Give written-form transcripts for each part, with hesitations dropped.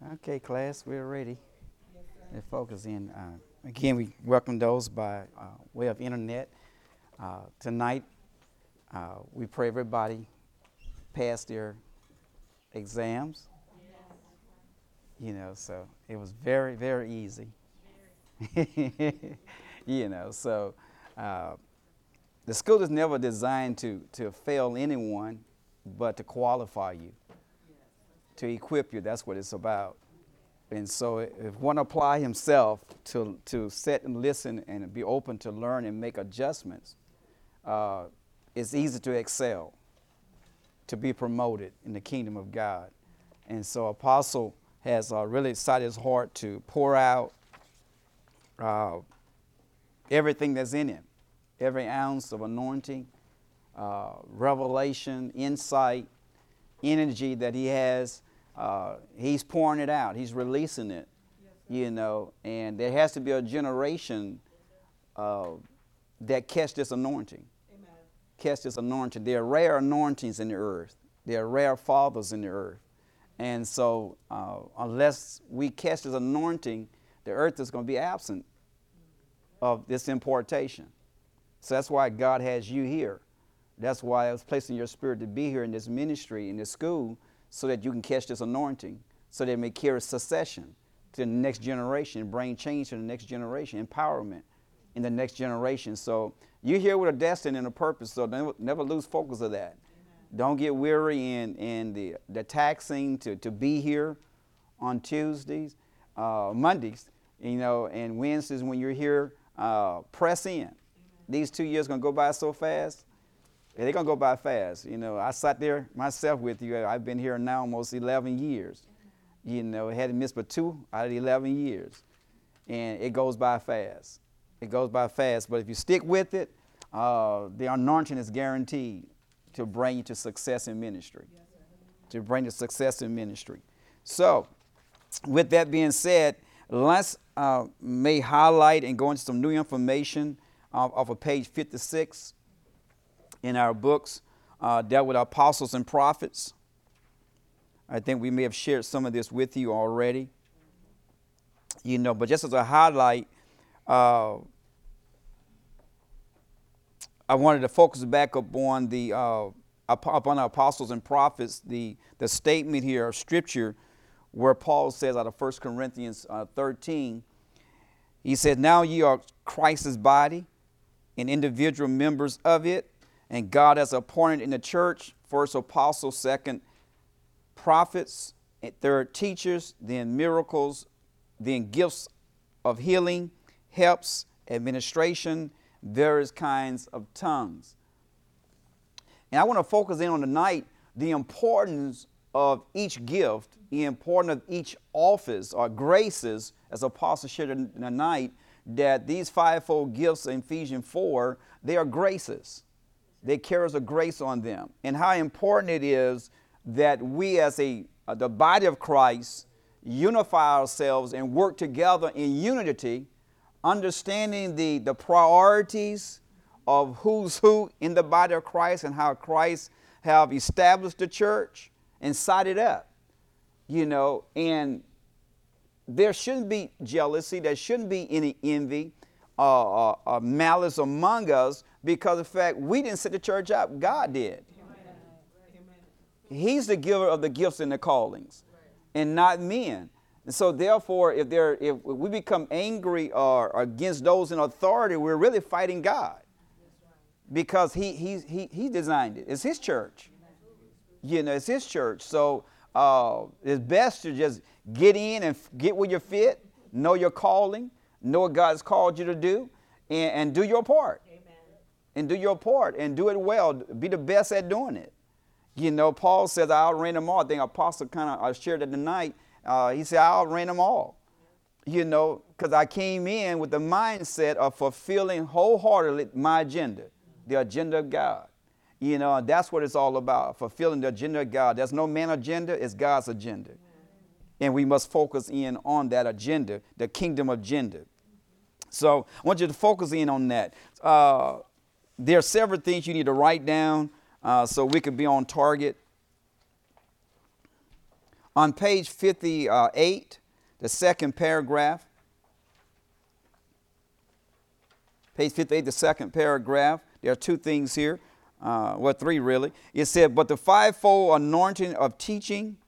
Okay, class, we're ready to focus in. Again, we welcome those by way of internet. Tonight, we pray everybody pass their exams. So it was very, very easy. So uh, the school is never designed to fail anyone, but to qualify you, to equip you. That's what it's about. And so if one apply himself to sit and listen and be open to learn and make adjustments, uh, it's easy to excel, to be promoted in the kingdom of God. And so Apostle has really set his heart to pour out uh, everything that's in him, every ounce of anointing, revelation, insight, energy that he has. He's pouring it out. He's releasing it, and there has to be a generation that catch this anointing. Amen. Catch this anointing. There are rare anointings in the earth. There are rare fathers in the earth. And so unless we catch this anointing, the earth is going to be absent of this importation. So that's why God has you here. That's why I was placing your spirit to be here in this ministry, in this school, so that you can catch this anointing, so that it may carry succession to the next generation, bring change to the next generation, empowerment in the next generation. So you're here with a destiny and a purpose, so never lose focus of that. Amen. Don't get weary in the taxing to be here on Tuesdays, Mondays, and Wednesdays when you're here. Press in. Amen. These 2 years going to go by so fast. They're going to go by fast. I sat there myself with you. I've been here now almost 11 years. Hadn't missed but 2 out of 11 years. And it goes by fast. It goes by fast. But if you stick with it, the anointing is guaranteed to bring you to success in ministry. To bring you to success in ministry. So, with that being said, let's may highlight and go into some new information off of page 56 in our books, dealt with apostles and prophets. I think we may have shared some of this with you already. But just as a highlight, I wanted to focus back upon upon the apostles and prophets, the statement here of Scripture where Paul says out of 1 Corinthians 13, he says, "Now ye are Christ's body and individual members of it, and God has appointed in the church first apostles, second prophets, and third teachers, then miracles, then gifts of healing, helps, administration, various kinds of tongues." And I want to focus in on tonight the importance of each gift, the importance of each office or graces, as Apostle shared tonight, that these fivefold gifts in Ephesians 4, they are graces. They carry a grace on them. And how important it is that we as the body of Christ unify ourselves and work together in unity, understanding the priorities of who's who in the body of Christ and how Christ have established the church and set it up. And there shouldn't be jealousy. There shouldn't be any envy or malice among us, because of the fact we didn't set the church up. God did. Amen. He's the giver of the gifts and the callings, and not men. And so therefore, if we become angry or against those in authority, we're really fighting God, because he designed it. It's his church. It's his church. So it's best to just get in and get where you fit, know your calling, know what God's called you to do, and do your part. Amen. And do your part and do it well. Be the best at doing it. Paul says, "I'll reign them all." I think Apostle kind of shared it tonight. He said, "I'll reign them all." Because I came in with the mindset of fulfilling wholeheartedly my agenda, the agenda of God. And that's what it's all about, fulfilling the agenda of God. There's no man agenda, it's God's agenda. And we must focus in on that agenda, the kingdom agenda. So I want you to focus in on that. There are several things you need to write down so we can be on target. On page 58, the second paragraph. Page 58, the second paragraph. There are two things here. Well, three really. It said, but the fivefold anointing of teaching,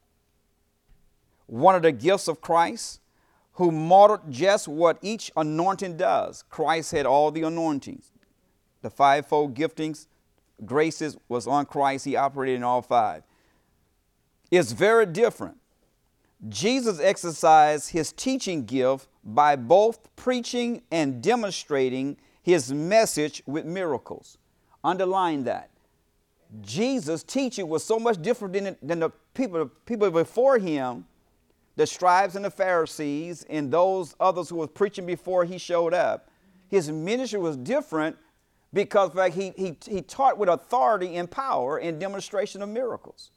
one of the gifts of Christ, who modeled just what each anointing does. Christ had all the anointings. The fivefold giftings, graces was on Christ. He operated in all five. It's very different. Jesus exercised his teaching gift by both preaching and demonstrating his message with miracles. Underline that. Jesus' teaching was so much different than the people before him, the scribes and the Pharisees and those others who were preaching before he showed up. His ministry was different because in fact, he taught with authority and power and demonstration of miracles.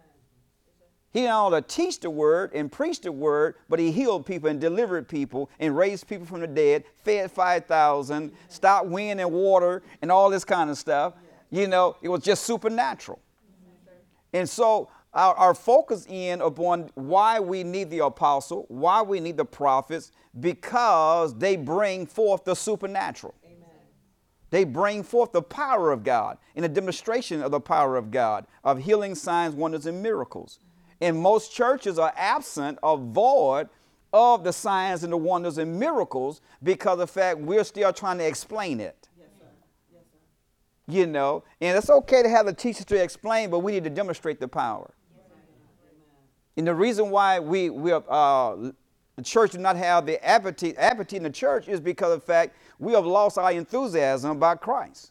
He not only teach the word and preach the word, but he healed people and delivered people and raised people from the dead, fed 5,000, stopped wind and water and all this kind of stuff. You know, it was just supernatural. And so our focus in upon why we need the apostle, why we need the prophets, because they bring forth the supernatural. They bring forth the power of God and a demonstration of the power of God, of healing, signs, wonders, and miracles. And most churches are absent or void of the signs and the wonders and miracles because of the fact we're still trying to explain it. Yes, sir. Yes, sir. You know, and it's okay to have the teachers to explain, but we need to demonstrate the power. Yes, and the reason why the church do not have the appetite in the church is because of the fact we have lost our enthusiasm about Christ.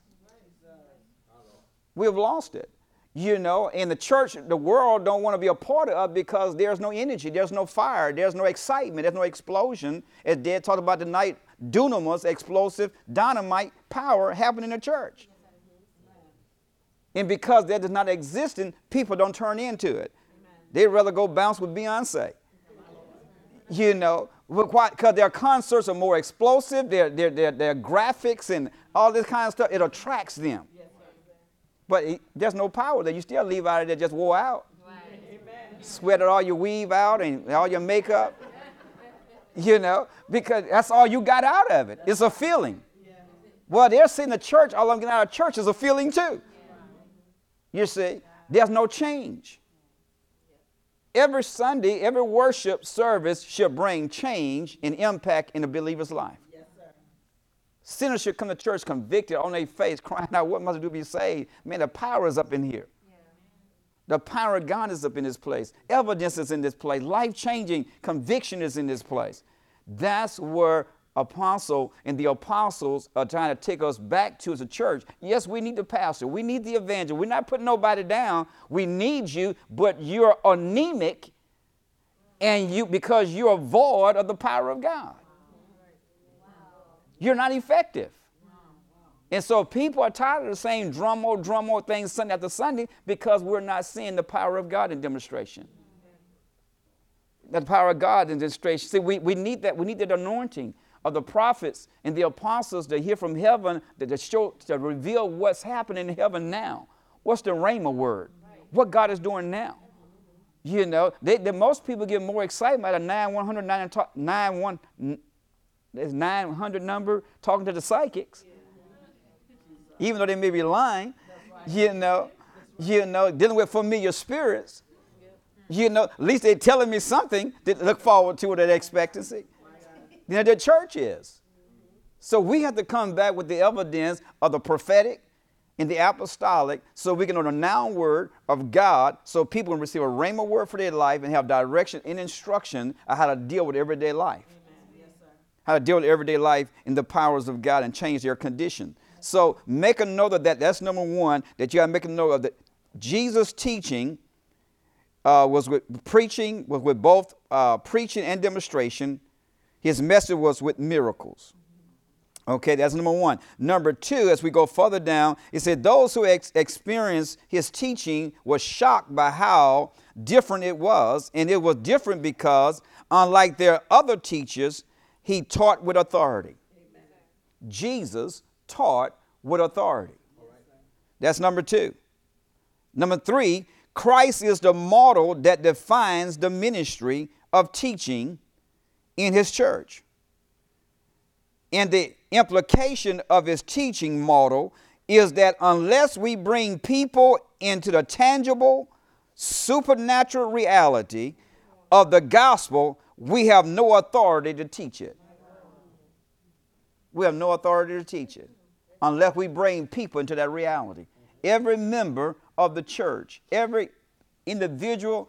We have lost it. You know, and the church, the world don't want to be a part of it because there's no energy, there's no fire, there's no excitement, there's no explosion. As Dad talked about tonight, dunamis, explosive, dynamite power happening in the church. And because that does not exist, people don't turn into it. They'd rather go bounce with Beyonce. You know, because their concerts are more explosive, their graphics and all this kind of stuff, it attracts them. But there's no power there. You still leave out of there just wore out. Right. Sweated all your weave out and all your makeup. You know, because that's all you got out of it. It's a feeling. Yeah. Well, they're saying the church, all I'm getting out of church is a feeling too. Yeah. You see, there's no change. Every Sunday, every worship service should bring change and impact in the believer's life. Sinners should come to church convicted on their face, crying out, what must I do to be saved? Man, the power is up in here. Yeah. The power of God is up in this place. Evidence is in this place. Life-changing conviction is in this place. That's where apostle and the apostles are trying to take us back to as a church. Yes, we need the pastor. We need the evangelist. We're not putting nobody down. We need you, but you're anemic and because you're void of the power of God. You're not effective. And so people are tired of the same drum roll things Sunday after Sunday because we're not seeing the power of God in demonstration. The power of God in demonstration. See, we need that. We need that anointing of the prophets and the apostles to hear from heaven, to reveal what's happening in heaven now. What's the rhema word? What God is doing now. You know, most people get more excited about a 900 number talking to the psychics, even though they may be lying, you know, dealing with familiar spirits, you know, at least they're telling me something to look forward to with that expectancy. You know, the church is. So we have to come back with the evidence of the prophetic and the apostolic so we can know the noun word of God so people can receive a rhema word for their life and have direction and instruction on how to deal with everyday life. How to deal with everyday life in the powers of God and change their condition. So make a note of that. That's number one, that you got to make a note of that. Jesus' teaching was with preaching, was with both preaching and demonstration. His message was with miracles. Okay, that's number one. Number two, as we go further down, it said those who experienced his teaching were shocked by how different it was. And it was different because, unlike their other teachers, he taught with authority. Amen. Jesus taught with authority. That's number two. Number three, Christ is the model that defines the ministry of teaching in his church. And the implication of his teaching model is that unless we bring people into the tangible, supernatural reality of the gospel, we have no authority to teach it. We have no authority to teach it unless we bring people into that reality. Every member of the church, every individual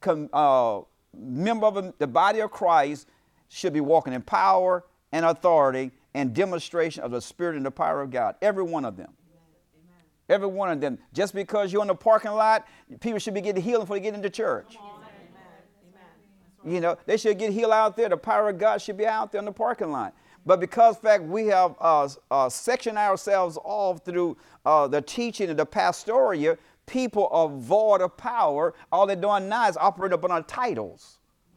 member of the body of Christ should be walking in power and authority and demonstration of the Spirit and the power of God. Every one of them. Amen. Every one of them. Just because you're in the parking lot, people should be getting healed before they get into church. Amen. You know, they should get healed out there. The power of God should be out there in the parking lot. But because, in fact, we have sectioned ourselves off through the teaching of the pastoral, people are void of power. All they're doing now is operate upon our titles.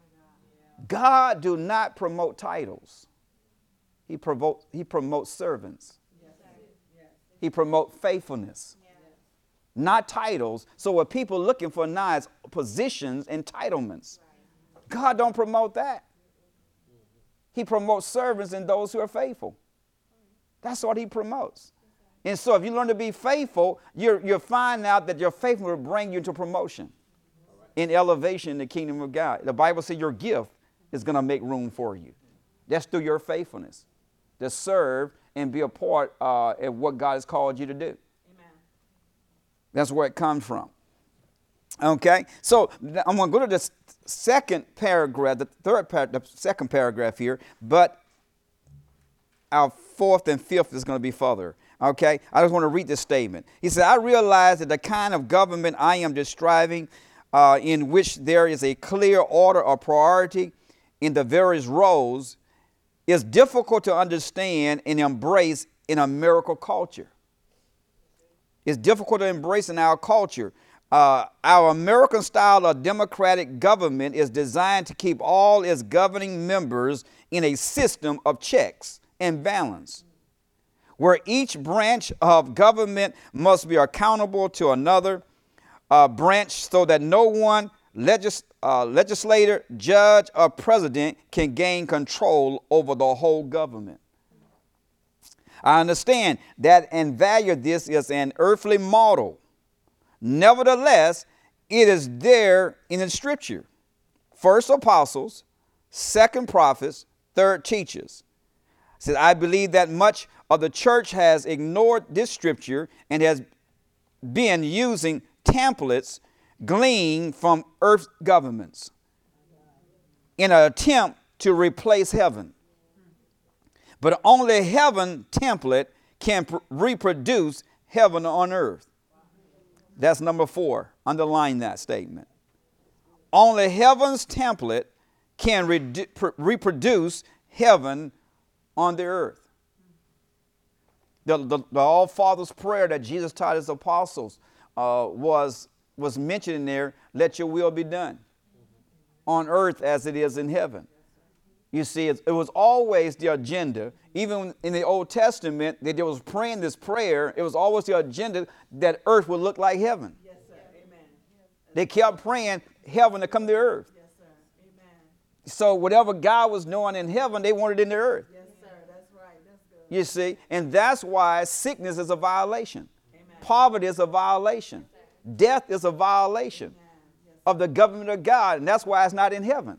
God do not promote titles. He promotes servants. He promotes faithfulness, not titles. So what people looking for now is positions, entitlements. God don't promote that. He promotes servants and those who are faithful. That's what he promotes. And so if you learn to be faithful, you'll find out that your faithfulness will bring you to promotion in elevation in the kingdom of God. The Bible says your gift is going to make room for you. That's through your faithfulness to serve and be a part of what God has called you to do. Amen. That's where it comes from. Okay, so I'm going to go to the second paragraph, the second paragraph here, but our fourth and fifth is going to be further. Okay, I just want to read this statement. He said, I realize that the kind of government I am describing, in which there is a clear order of priority in the various roles, is difficult to understand and embrace in American culture. It's difficult to embrace in our culture. Our American style of democratic government is designed to keep all its governing members in a system of checks and balance, where each branch of government must be accountable to another branch so that no one legislator, judge, or president can gain control over the whole government. I understand that and value this as an earthly model. Nevertheless, it is there in the scripture. First apostles, second prophets, third teachers. It says, I believe that much of the church has ignored this scripture and has been using templates gleaned from earth's governments in an attempt to replace heaven. But only heaven template can reproduce heaven on earth. That's number 4. Underline that statement. Only heaven's template can reproduce heaven on the earth. The All Father's prayer that Jesus taught his apostles was mentioned in there, let your will be done on earth as it is in heaven. You see, it was always the agenda. Even in the Old Testament, they was praying this prayer. It was always the agenda that earth would look like heaven. Yes, sir. Amen. They kept praying heaven to come to earth. Yes, sir. Amen. So whatever God was doing in heaven, they wanted in the earth. Yes, sir. That's right. That's good. You see, and that's why sickness is a violation. Amen. Poverty is a violation. Death is a violation of the government of God, and that's why it's not in heaven.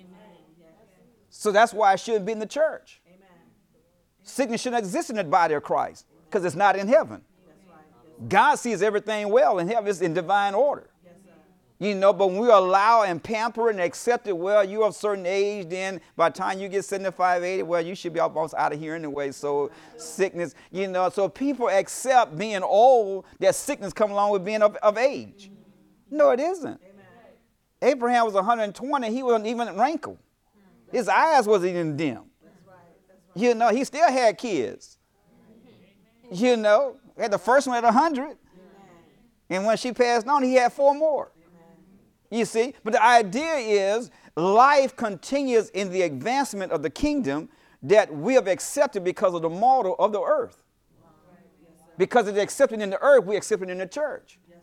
So that's why it shouldn't be in the church. Amen. Sickness shouldn't exist in the body of Christ because it's not in heaven. Right. God sees everything well in heaven. It's in divine order. Yes, you know, but when we allow and pamper and accept it, well, you're of a certain age, then by the time you get 75, 80, well, you should be almost out of here anyway. So sickness, you know, so people accept being old, that sickness come along with being of age. No, it isn't. Amen. Abraham was 120. He wasn't even wrinkled. His eyes wasn't even dim. That's right. You know, he still had kids. You know, had the first one at 100. And when she passed on, he had 4 more. You see, but the idea is life continues in the advancement of the kingdom that we have accepted because of the model of the earth. Because it's accepted in the earth, we accept it in the church.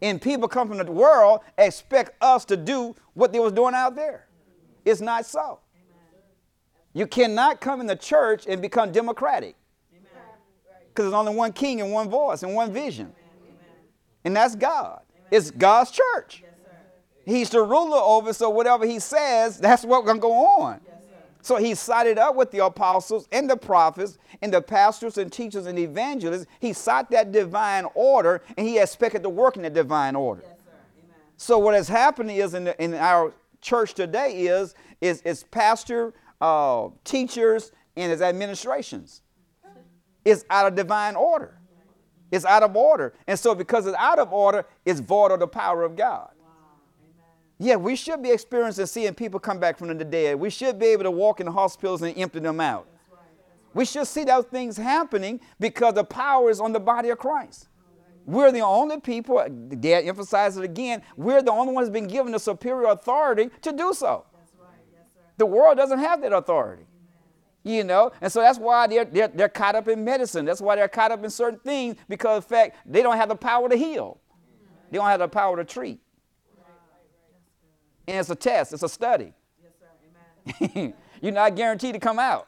And people come from the world expect us to do what they was doing out there. It's not so. You cannot come in the church and become democratic. Because there's only one king and one voice and one vision. And that's God. It's God's church. He's the ruler over it, so whatever he says, that's what's going to go on. So he sided up with the apostles and the prophets and the pastors and teachers and evangelists. He sought that divine order, and he expected to work in that divine order. So what has happened is in our church today is pastor, teachers, and his administrations. It's out of divine order. It's out of order. And so because it's out of order, it's void of the power of God. Yeah, we should be experiencing seeing people come back from the dead. We should be able to walk in the hospitals and empty them out. We should see those things happening because the power is on the body of Christ. We're the only people, Dad emphasizes it again, we're the only ones been given the superior authority to do so. The world doesn't have that authority. You know, and so that's why they're caught up in medicine. That's why they're caught up in certain things, because of the fact they don't have the power to heal. They don't have the power to treat. And it's a test. It's a study. Yes, sir. Amen. You're not guaranteed to come out.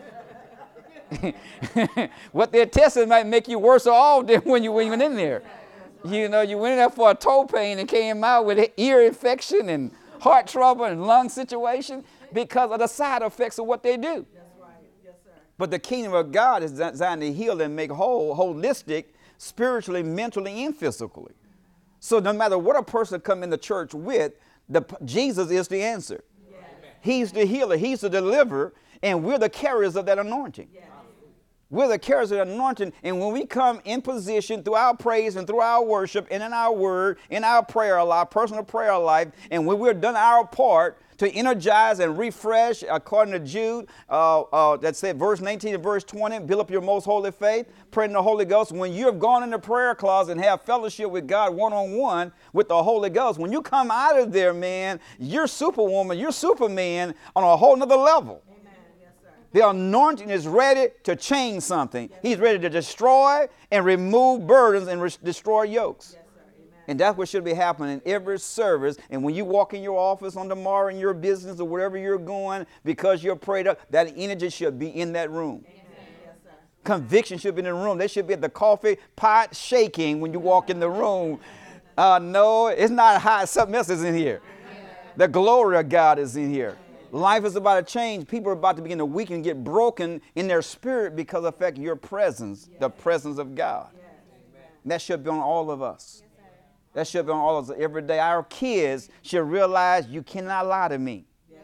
What they're testing might make you worse off than when you went in there. You know, you went in there for a toe pain and came out with ear infection and heart trouble and lung situation because of the side effects of what they do. That's right. Yes, sir. But the kingdom of God is designed to heal and make whole, holistic, spiritually, mentally, and physically. So no matter what a person come in the church with, Jesus is the answer. Yes. He's the healer. He's the deliverer. And we're the carriers of that anointing. Yes. We're the carriers of that anointing. And when we come in position through our praise and through our worship and in our word, in our prayer life, personal prayer life, and when we're done our part to energize and refresh, according to Jude, that said verse 19 and verse 20, build up your most holy faith, pray in the Holy Ghost. When you have gone in the prayer closet and have fellowship with God one-on-one with the Holy Ghost, when you come out of there, man, you're superwoman, you're superman on a whole nother level. Amen. Yes, sir. The anointing is ready to change something. Yes. He's ready to destroy and remove burdens and destroy yokes. Yes. And that's what should be happening in every service. And when you walk in your office on tomorrow in your business or wherever you're going, because you're prayed up, that energy should be in that room. Yes, sir. Conviction should be in the room. They should be at the coffee pot shaking when you walk in the room. No, it's not hot. Something else is in here. The glory of God is in here. Life is about to change. People are about to begin to weaken and get broken in their spirit because of the fact your presence, the presence of God. That should be on all of us. That should be on all of us every day. Our kids should realize you cannot lie to me. Yes.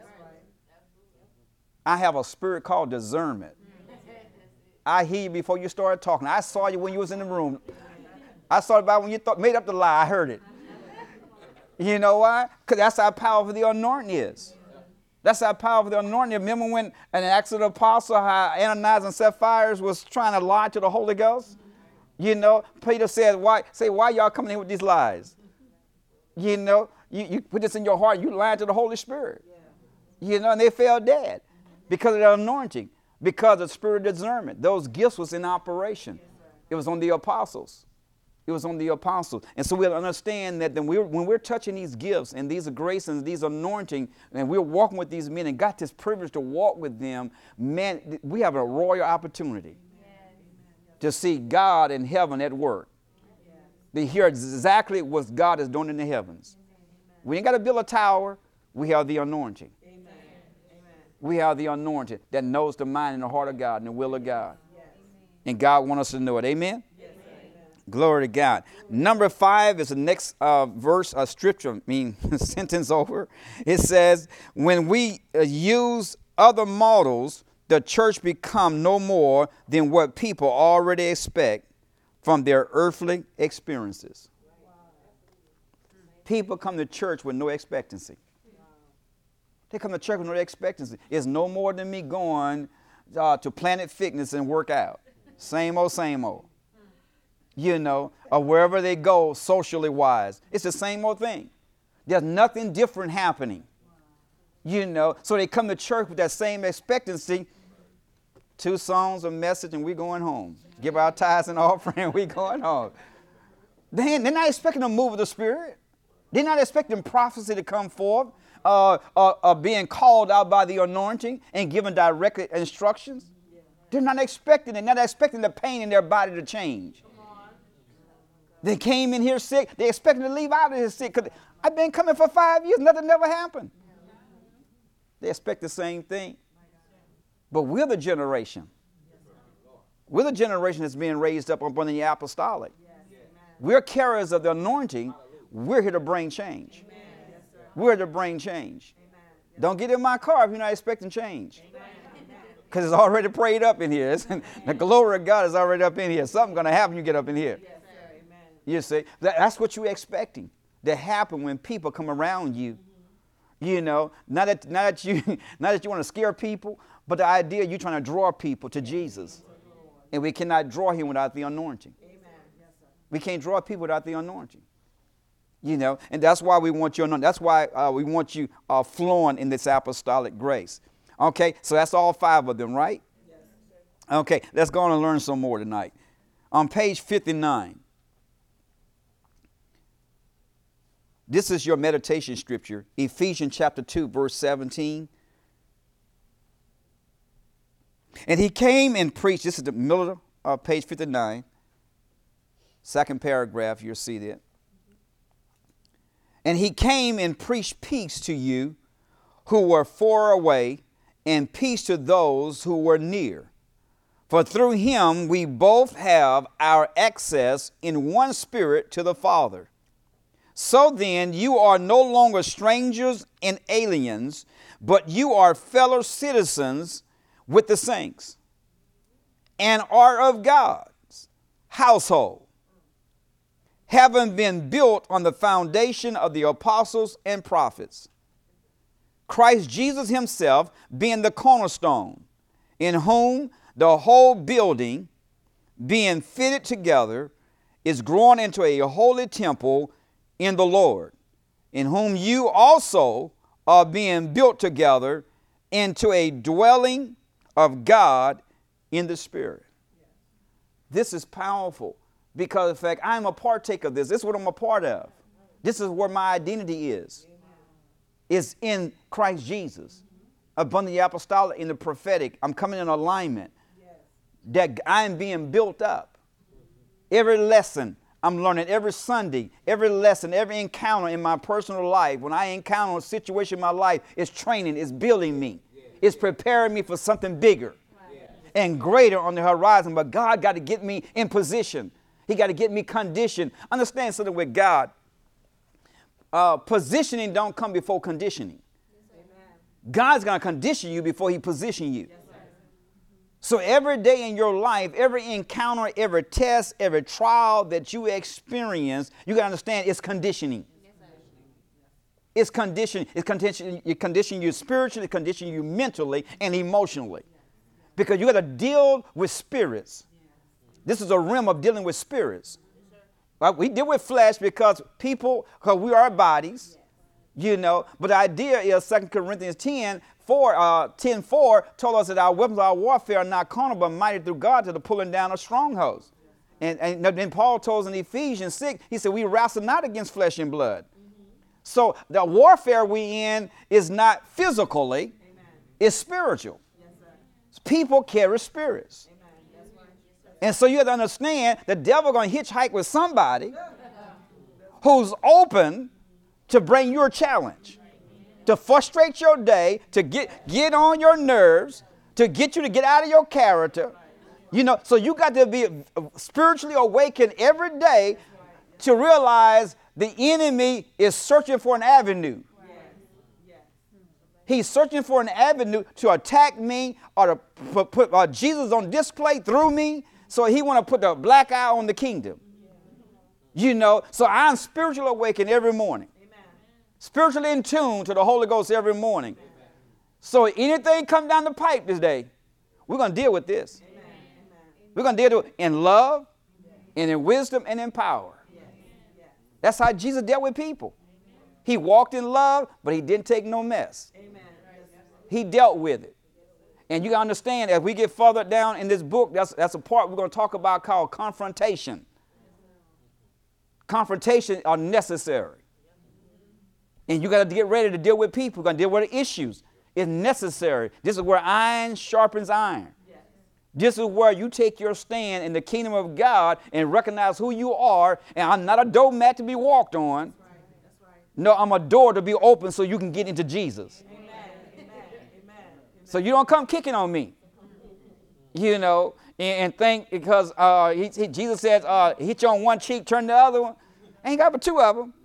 I have a spirit called discernment. I hear you before you started talking. I saw you when you was in the room. I saw it about when you made up the lie. I heard it. You know why? Because that's how powerful the anointing is. That's how powerful the anointing is. Remember when in Acts of the Apostle, how Ananias and Sapphira was trying to lie to the Holy Ghost? You know, Peter said, why y'all coming in with these lies? You know, you put this in your heart, you lied to the Holy Spirit. Yeah. You know, and they fell dead because of the anointing, because of the spirit of discernment. Those gifts was in operation. Yes, it was on the apostles. It was on the apostles. And so we'll understand that when we're touching these gifts and these graces and these anointing, and we're walking with these men and got this privilege to walk with them, man, we have a royal opportunity to see God in heaven at work. To hear exactly what God is doing in the heavens. We ain't got to build a tower. We have the anointing. Amen. We have the anointing that knows the mind and the heart of God and the will of God. Yes. And God wants us to know it. Amen? Yes. Glory to God. Number 5 is the next verse, scripture, sentence over. It says, when we use other models, the church become no more than what people already expect from their earthly experiences. People come to church with no expectancy. They come to church with no expectancy. It's no more than me going to Planet Fitness and work out. Same old, same old. You know, or wherever they go socially wise. It's the same old thing. There's nothing different happening. You know, so they come to church with that same expectancy. 2 songs, a message, and we're going home. Give our tithes and offering, and we're going home. They're not expecting a move of the Spirit. They're not expecting prophecy to come forth, being called out by the anointing and given direct instructions. They're not expecting it. They're not expecting the pain in their body to change. They came in here sick. They're expecting to leave out of here sick. Because I've been coming for 5 years. Nothing never happened. They expect the same thing. But we're the generation. We're the generation that's being raised up upon the apostolic. We're carriers of the anointing. We're here to bring change. We're here to bring change. Don't get in my car if you're not expecting change. Because it's already prayed up in here. The glory of God is already up in here. Something's going to happen when you get up in here. You see, that's what you're expecting to happen when people come around you. You know, not that you want to scare people, but the idea you're trying to draw people to Jesus. And we cannot draw him without the anointing. We can't draw people without the anointing. You know, and that's why we want you. That's why we want you flowing in this apostolic grace. Okay, so that's all 5 of them, right? Okay, let's go on and learn some more tonight. On page 59. This is your meditation scripture, Ephesians chapter 2, verse 17. And he came and preached, this is the middle of page 59, second paragraph, you'll see that. And he came and preached peace to you who were far away, and peace to those who were near. For through him we both have our access in one spirit to the Father. So then you are no longer strangers and aliens, but you are fellow citizens with the saints and are of God's household, having been built on the foundation of the apostles and prophets, Christ Jesus himself being the cornerstone, in whom the whole building, being fitted together, is growing into a holy temple in the Lord, in whom you also are being built together into a dwelling of God in the Spirit. This is powerful because, in fact, I'm a partaker of this. This is what I'm a part of. This is where my identity is in Christ Jesus. Upon the apostolic, in the prophetic, I'm coming in alignment. That I'm being built up. Every lesson I'm learning, every Sunday, every lesson, every encounter in my personal life, when I encounter a situation in my life, it's training, it's building me. It's preparing me for something bigger and greater on the horizon. But God got to get me in position. He got to get me conditioned. Understand something with God. Positioning don't come before conditioning. God's going to condition you before he position you. So every day in your life, every encounter, every test, every trial that you experience, you got to understand it's conditioning. It's conditioning. It conditions you spiritually, it conditions you mentally and emotionally. Because you got to deal with spirits. This is a realm of dealing with spirits. Right? We deal with flesh because we are bodies, you know. But the idea is 2 Corinthians 10:4 told us that our weapons of our warfare are not carnal, but mighty through God to the pulling down of strongholds. And then Paul told us in Ephesians 6, he said, we wrestle not against flesh and blood. So the warfare we in is not physically, it's spiritual. People carry spirits. And so you have to understand the devil going to hitchhike with somebody who's open to bring you a challenge, to frustrate your day, to get on your nerves, to get you to get out of your character. You know, so you got to be spiritually awakened every day to realize the enemy is searching for an avenue. He's searching for an avenue to attack me or to put Jesus on display through me. So he want to put the black eye on the kingdom. You know, so I'm spiritually awakened every morning. Spiritually in tune to the Holy Ghost every morning. So anything come down the pipe this day, we're going to deal with this. We're going to deal with it in love and in wisdom and in power. That's how Jesus dealt with people. He walked in love, but he didn't take no mess. He dealt with it. And you got to understand, as we get further down in this book, that's a part we're going to talk about called confrontation. Confrontation are necessary. And you got to get ready to deal with people. You're going to deal with issues. It's necessary. This is where iron sharpens iron. Yes. This is where you take your stand in the kingdom of God and recognize who you are. And I'm not a doormat to be walked on. That's right. That's right. No, I'm a door to be open so you can get into Jesus. Amen. Amen. Amen. So you don't come kicking on me. You know, and think because Jesus says, hit you on one cheek, turn the other one. Ain't got but two of them.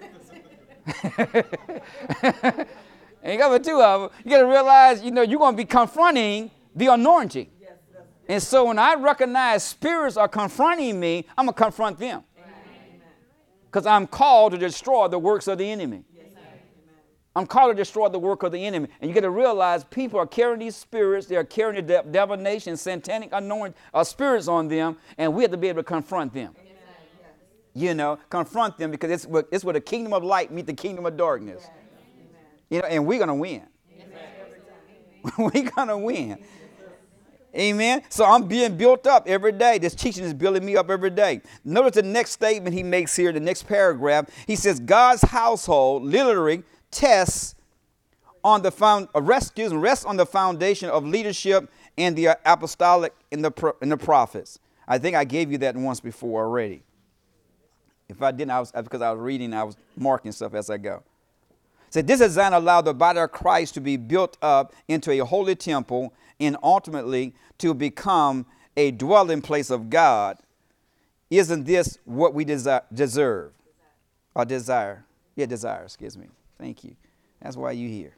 Ain't got but two of them. You got to realize, you're going to be confronting the anointing. And so when I recognize spirits are confronting me, I'm going to confront them. Because I'm called to destroy the works of the enemy. I'm called to destroy the work of the enemy. And you got to realize people are carrying these spirits. They're carrying the divination, satanic anointing spirits on them. And we have to be able to confront them. Confront them because it's where the kingdom of light meet the kingdom of darkness. And we're going to win. We're going to win. Amen. So I'm being built up every day. This teaching is building me up every day. Notice the next statement he makes here, the next paragraph. He says, God's household literally rests on the foundation of leadership and the apostolic in the prophets. I think I gave you that once before already. If I didn't, because I was reading, I was marking stuff as I go. So this design allowed the body of Christ to be built up into a holy temple and ultimately to become a dwelling place of God. Isn't this what we deserve? Or desire? Yeah, desire, excuse me. Thank you. That's why you're here.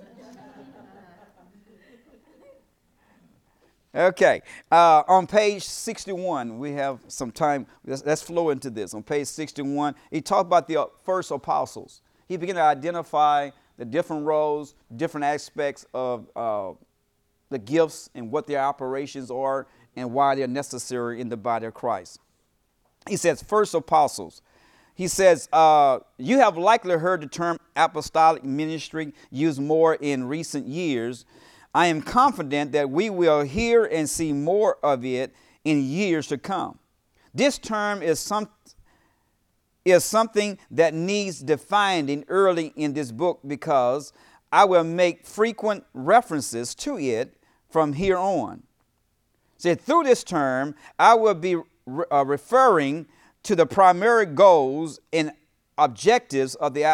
Okay. On page 61, we have some time. Let's flow into this. On page 61, he talked about the first apostles. He began to identify the different roles, different aspects of the gifts and what their operations are and why they're necessary in the body of Christ. He says, first apostles. He says, you have likely heard the term apostolic ministry used more in recent years. I am confident that we will hear and see more of it in years to come. This term is something that needs defining early in this book because I will make frequent references to it from here on. So through this term, I will be referring to the primary goals and objectives of the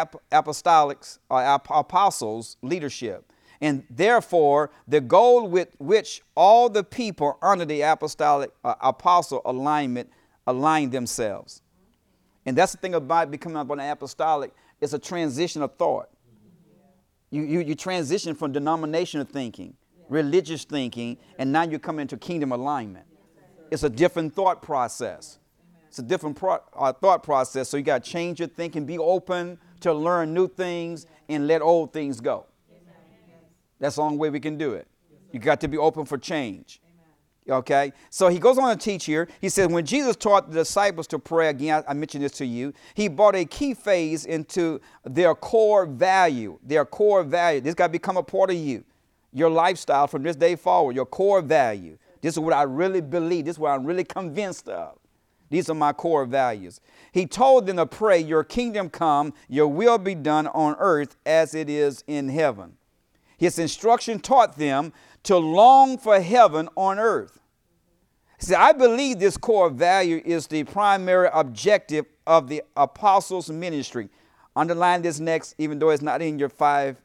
apostles' leadership, and therefore the goal with which all the people under the apostle alignment align themselves. And that's the thing about becoming an apostolic. It's a transition of thought. You transition from denominational thinking, religious thinking, and now you come into kingdom alignment. It's a different thought process. It's a different thought process. So you got to change your thinking, be open to learn new things, and let old things go. That's the only way we can do it. You got to be open for change. Okay, so he goes on to teach here. He says, when Jesus taught the disciples to pray, again, I mentioned this to you, he brought a key phase into their core value. Their core value. This got to become a part of you, your lifestyle from this day forward, your core value. This is what I really believe. This is what I'm really convinced of. These are my core values. He told them to pray, your kingdom come, your will be done on earth as it is in heaven. His instruction taught them to long for heaven on earth. See, I believe this core value is the primary objective of the apostles' ministry. Underline this next, even though it's not in your 5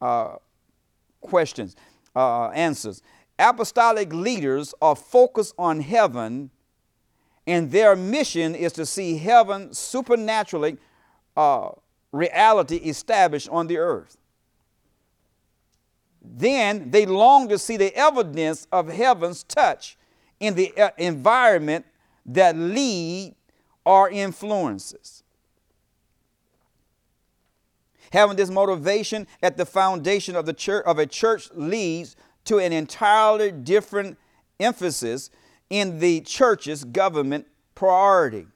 answers. Apostolic leaders are focused on heaven, and their mission is to see heaven supernaturally reality established on the earth. Then they long to see the evidence of heaven's touch in the environment that lead or influences. Having this motivation at the foundation of the church of a church leads to an entirely different emphasis in the church's government priority.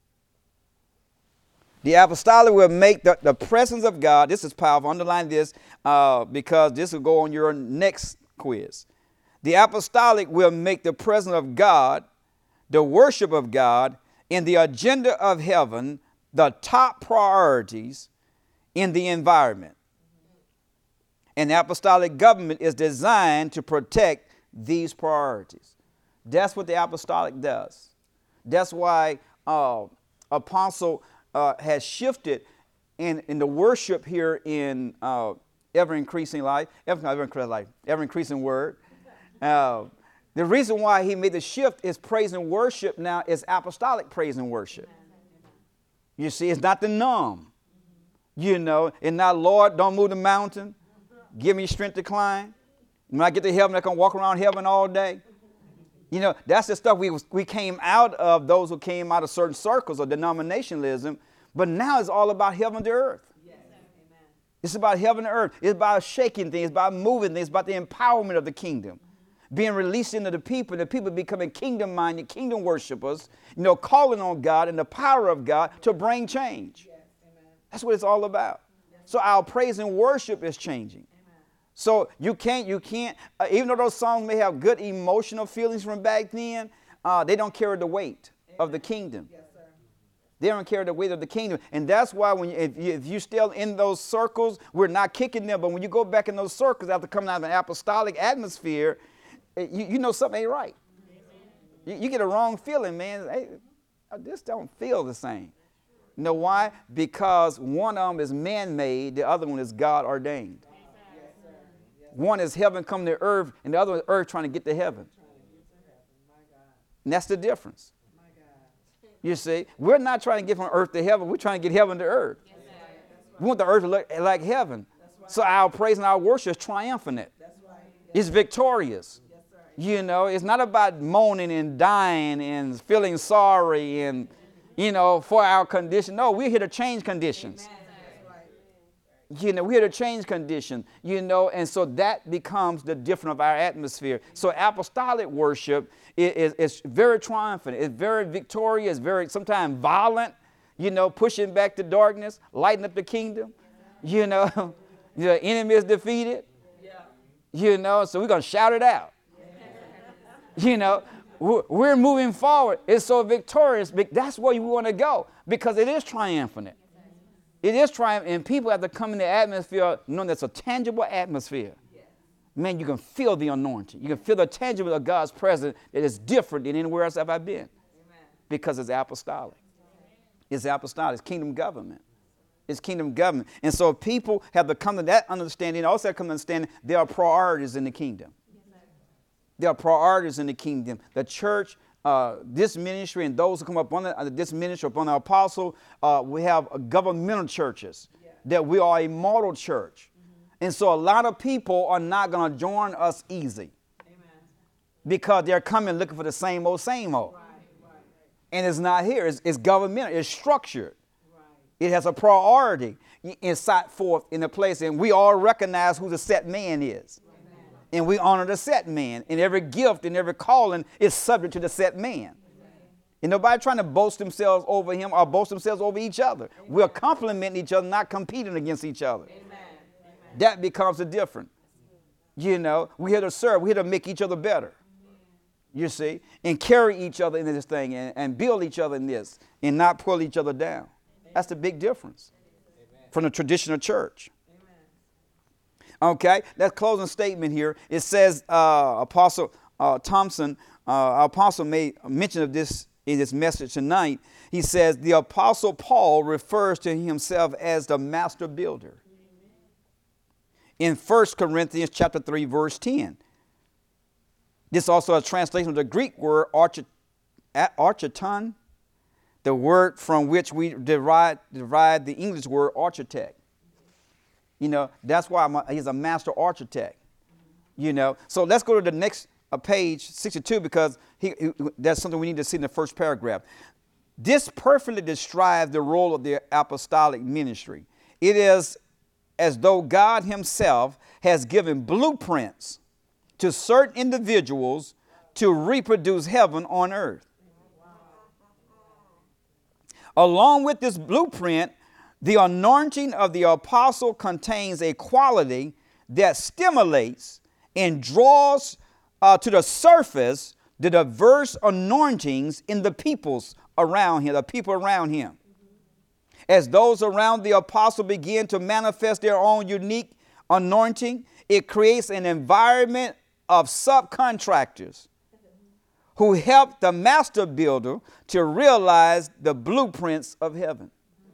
The apostolic will make the presence of God, this is powerful, underline this because this will go on your next quiz. The apostolic will make the presence of God, the worship of God, and the agenda of heaven the top priorities in the environment. And the apostolic government is designed to protect these priorities. That's what the apostolic does. That's why Apostle has shifted in the worship here in Ever Increasing Word. The reason why he made the shift is praise and worship now is apostolic praise and worship. You see, it's not the numb. You know, it's not, Lord, don't move the mountain. Give me strength to climb. When I get to heaven, I can walk around heaven all day. You know, that's the stuff we came out of, those who came out of certain circles of denominationalism. But now it's all about heaven to earth. Yes. It's about heaven to earth. It's about shaking things. It's about moving things. It's about the empowerment of the kingdom. Being released into the people becoming kingdom-minded, kingdom worshipers, you know, calling on God and the power of God to bring change. Yes. That's what it's all about. Yes. So our praise and worship is changing. So you can't, even though those songs may have good emotional feelings from back then, they don't carry the weight of the kingdom. Yes, sir. They don't carry the weight of the kingdom. And that's why if you're still in those circles, we're not kicking them. But when you go back in those circles after coming out of an apostolic atmosphere, you know something ain't right. You get a wrong feeling, man. Hey, I just don't feel the same. You know why? Because one of them is man-made, the other one is God-ordained. One is heaven come to earth, and the other is earth trying to get to heaven. And that's the difference. You see, we're not trying to get from earth to heaven. We're trying to get heaven to earth. We want the earth to look like heaven. So our praise and our worship is triumphant. It's victorious. You know, it's not about moaning and dying and feeling sorry and, you know, for our condition. No, we're here to change conditions. You know, we're here to change conditions, you know, and so that becomes the difference of our atmosphere. So apostolic worship is very triumphant. It's very victorious, very sometimes violent, you know, pushing back the darkness, lighting up the kingdom. You know, the enemy is defeated. You know, so we're going to shout it out. You know, we're moving forward. It's so victorious. That's where we want to go because it is triumphant. It is triumphant, and people have to come in the atmosphere knowing that's a tangible atmosphere. Yes. Man, you can feel the anointing. You can feel the tangible of God's presence that is different than anywhere else have I been. Amen. Because it's apostolic. It's apostolic. It's kingdom government. It's kingdom government. And so people have to come to that understanding. Also have to come to understanding there are priorities in the kingdom. Yes. There are priorities in the kingdom. The church, this ministry and those who come up under this ministry, upon the apostle, we have governmental churches, that we are a model church. And so a lot of people are not going to join us easy. Amen. Because they're coming looking for the same old. Right. And it's not here. It's governmental. It's structured. Right. It has a priority set forth in a place. And we all recognize who the set man is. And we honor the set man. And every gift and every calling is subject to the set man. And nobody trying to boast themselves over him or boast themselves over each other. Amen. We're complimenting each other, not competing against each other. Amen. That becomes the difference. You know, we're here to serve. We're here to make each other better. You see, and carry each other into this thing and build each other in this and not pull each other down. That's the big difference from the traditional church. Okay, that closing statement here. It says, Apostle Thompson, Apostle made mention of this in his message tonight. He says, the Apostle Paul refers to himself as the master builder. In 1 Corinthians chapter 3, verse 10. This is also a translation of the Greek word archeton, the word from which we derive the English word architect. You know, that's why he's a master architect. You know, so let's go to the next page 62 because that's something we need to see in the first paragraph. This perfectly describes the role of the apostolic ministry. It is as though God himself has given blueprints to certain individuals to reproduce heaven on earth. Along with this blueprint, the anointing of the apostle contains a quality that stimulates and draws to the surface the diverse anointings in the peoples around him, the people around him. As those around the apostle begin to manifest their own unique anointing, it creates an environment of subcontractors who help the master builder to realize the blueprints of heaven.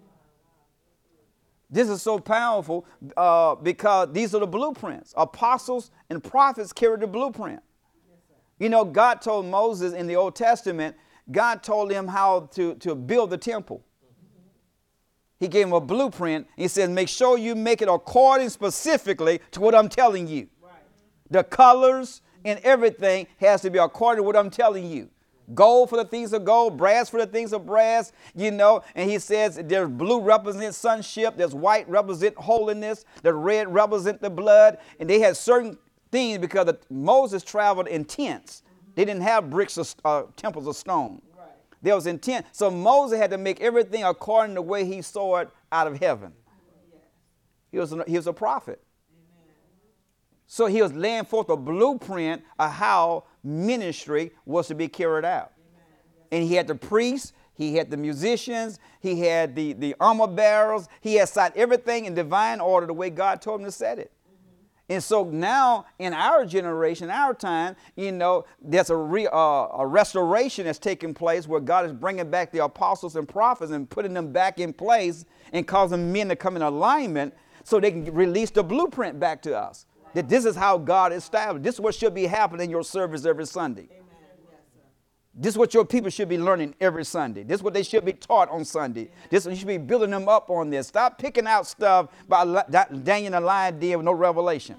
This is so powerful because these are the blueprints. Apostles and prophets carry the blueprint. You know, God told Moses in the Old Testament, God told him how to build the temple. He gave him a blueprint. He said, make sure you make it according specifically to what I'm telling you. Right. The colors and everything has to be according to what I'm telling you. Gold for the things of gold, brass for the things of brass, you know. And he says there's blue represents sonship, there's white represent holiness, the red represent the blood. And they had certain things because Moses traveled in tents. They didn't have bricks or temples of stone. Right. There was intent. So Moses had to make everything according to the way he saw it out of heaven. Yes. He was a prophet. Amen. So he was laying forth a blueprint of how ministry was to be carried out. Amen. And he had the priests, he had the musicians, he had the armor bearers, he had set everything in divine order the way God told him to set it. And so now in our generation, our time, you know, there's a restoration that's taking place where God is bringing back the apostles and prophets and putting them back in place and causing men to come in alignment so they can release the blueprint back to us. That this is how God established. This is what should be happening in your service every Sunday. Amen. Yes, sir. This is what your people should be learning every Sunday. This is what they should be taught on Sunday. This you should be building them up on this. Stop picking out stuff by Daniel the lion did with no revelation.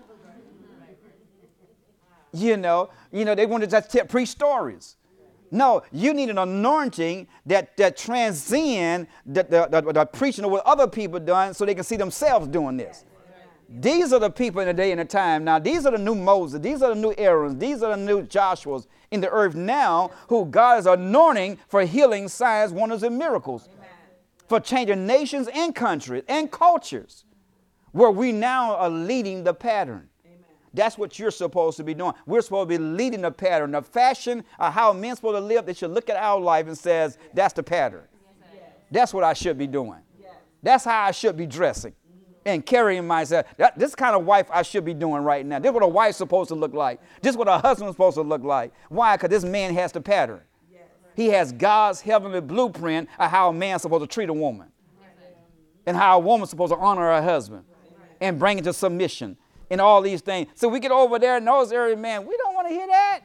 You know, they want to just preach stories. No, you need an anointing that transcend the preaching of what other people done so they can see themselves doing this. These are the people in the day and the time. Now, these are the new Moses. These are the new Aarons. These are the new Joshuas in the earth now who God is anointing for healing, signs, wonders, and miracles. Amen. For changing nations and countries and cultures where we now are leading the pattern. Amen. That's what you're supposed to be doing. We're supposed to be leading the pattern. The fashion of how men are supposed to live, they should look at our life and says, that's the pattern. Yes. That's what I should be doing. Yes. That's how I should be dressing. And carrying myself. This kind of wife I should be doing right now. This is what a wife's supposed to look like. This is what a husband's supposed to look like. Why? Because this man has the pattern. Yes. He has God's heavenly blueprint of how a man's supposed to treat a woman. Right. And how a woman's supposed to honor her husband. Right. And bring it to submission. And all these things. So we get over there in those areas, man, we don't want to hear that.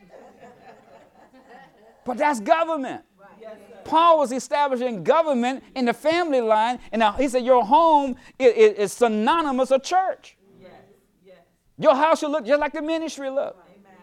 But that's government. Paul was establishing government in the family line, and he said your home is synonymous with church. Yes. Yes. Your house should look just like the ministry look.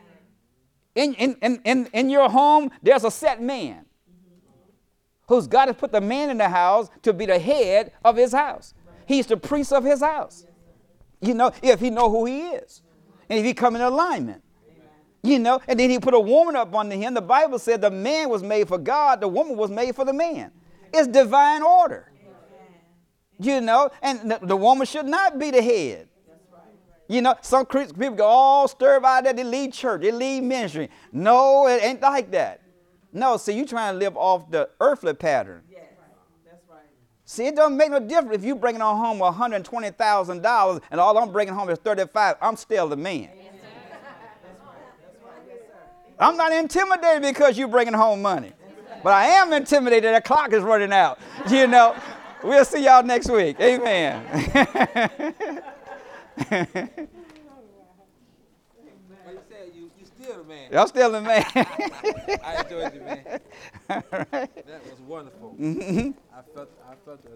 In your home, there's a set man who's got to put the man in the house to be the head of his house. He's the priest of his house. You know, if he know who he is, and if he come in alignment. You know, and then he put a woman up under him. The Bible said the man was made for God. The woman was made for the man. It's divine order. You know, and the woman should not be the head. You know, some people go all stirred by that. They leave church. They leave ministry. No, it ain't like that. No, see, you trying to live off the earthly pattern. Yes, that's right. See, it doesn't make no difference if you bringing on home $120,000 and all I'm bringing home is $35,000. I'm still the man. I'm not intimidated because you're bringing home money. But I am intimidated that clock is running out. You know, we'll see y'all next week. Amen. You still the man. I'm still the man. I enjoyed you, man. All right. That was wonderful. Mm-hmm. I felt